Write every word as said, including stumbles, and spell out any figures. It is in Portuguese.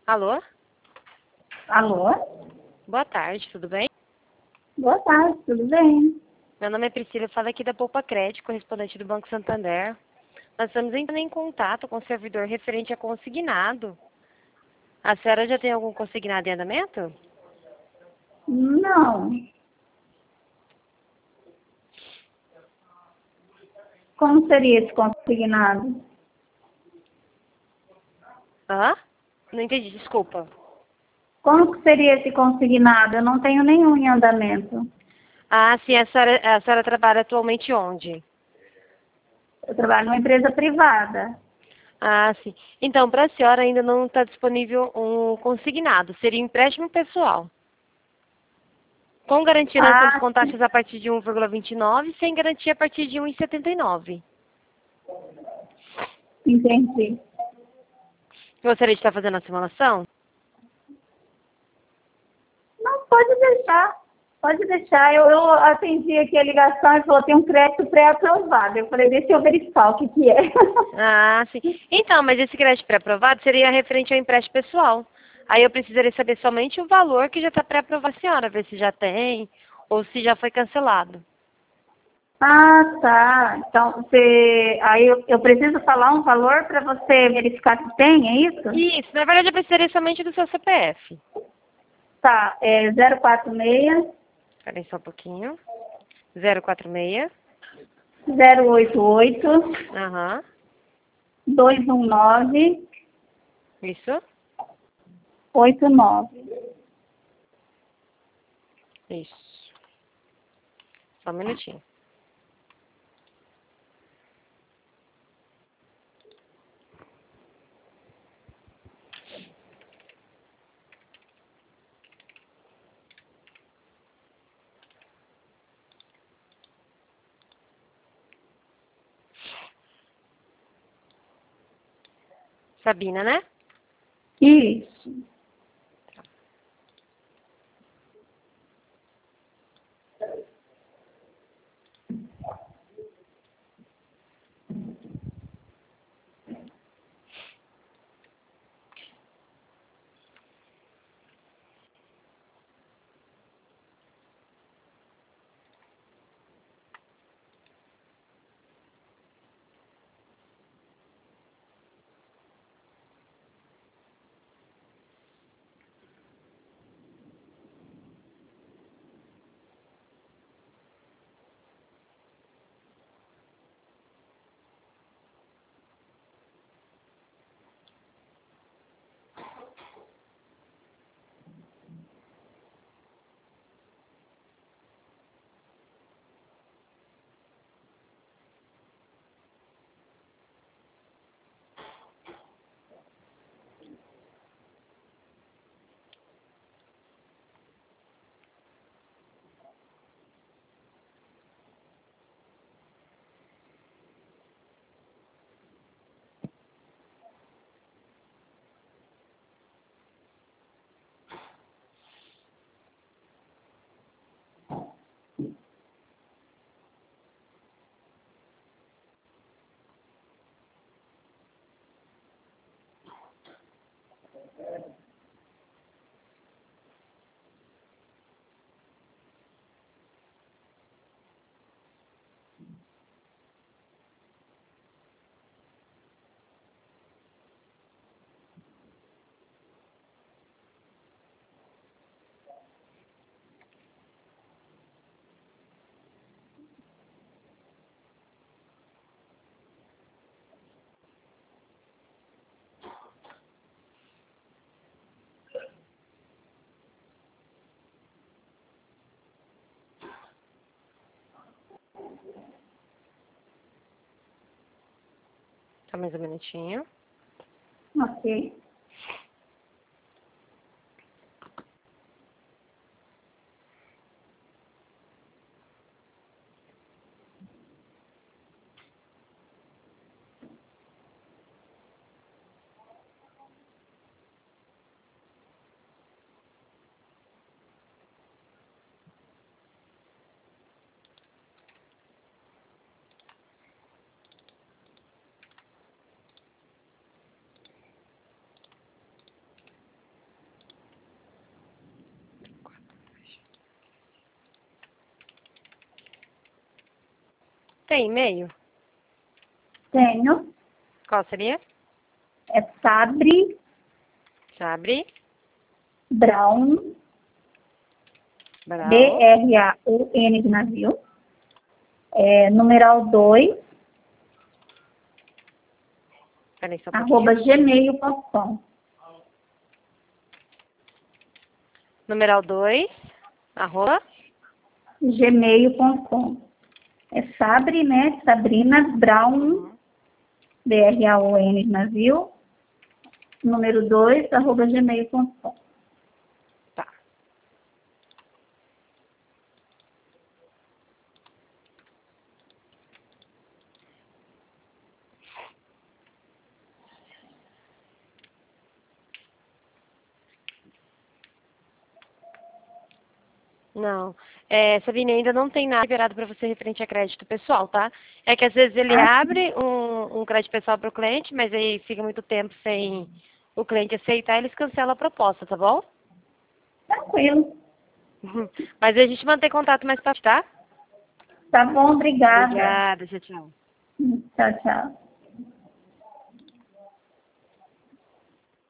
Alô? Alô? Boa tarde, tudo bem? Boa tarde, tudo bem? Meu nome é Priscila, eu falo aqui da Poupa Crédito, correspondente do Banco Santander. Nós estamos entrando em contato com o servidor referente a consignado. A senhora já tem algum consignado em andamento? Não. Como seria esse consignado? Hã? Não entendi, desculpa. Como que seria esse consignado? Eu não tenho nenhum em andamento. Ah, sim, a senhora, a senhora trabalha atualmente onde? Eu trabalho numa empresa privada. Ah, sim. Então, para a senhora ainda não está disponível um consignado, seria empréstimo pessoal. Com garantia nós estamos Ah, com taxas a partir de um vírgula vinte e nove, sem garantia a partir de um vírgula setenta e nove. entendi. Gostaria de estar fazendo a simulação? Não, pode deixar. Pode deixar. Eu, eu atendi aqui a ligação e falou, tem um crédito pré-aprovado. Eu falei, deixa eu verificar o que que é. Ah, sim. Então, mas esse crédito pré-aprovado seria referente ao empréstimo pessoal. Aí eu precisaria saber somente o valor que já está pré-aprovado a senhora, ver se já tem ou se já foi cancelado. Ah, tá. Então, você... Aí eu, eu preciso falar um valor para você verificar se tem, é isso? Isso, na verdade eu precisaria somente do seu C P F. Tá, é zero quatro seis, Espera aí só um pouquinho. zero quatro seis. zero oito oito, Aham. dois um nove, Isso? oito nove. Isso. Só um minutinho. Sabina, né? Isso. Só mais um minutinho. Ok. Tem e-mail? Tenho. Qual seria? É Sabre Sabre. Brown, Brau. B R A U N de navio, é, numeral dois, Peraí, só um arroba pouquinho. gmail ponto com. Numeral dois, arroba. gmail ponto com. É Sabre, né? Sabrina Brown, B R A U N de navio, número dois, arroba gmail ponto com. Tá. Não. É, Sabine, ainda não tem nada liberado para você referente a crédito pessoal, tá? É que às vezes ele Ah, abre um, um crédito pessoal para o cliente, mas aí fica muito tempo sem o cliente aceitar, eles cancelam a proposta, tá bom? tranquilo. Mas a gente mantém contato mais tarde, tá? Tá bom, obrigada. Obrigada, tchau, tchau. Tchau, tchau.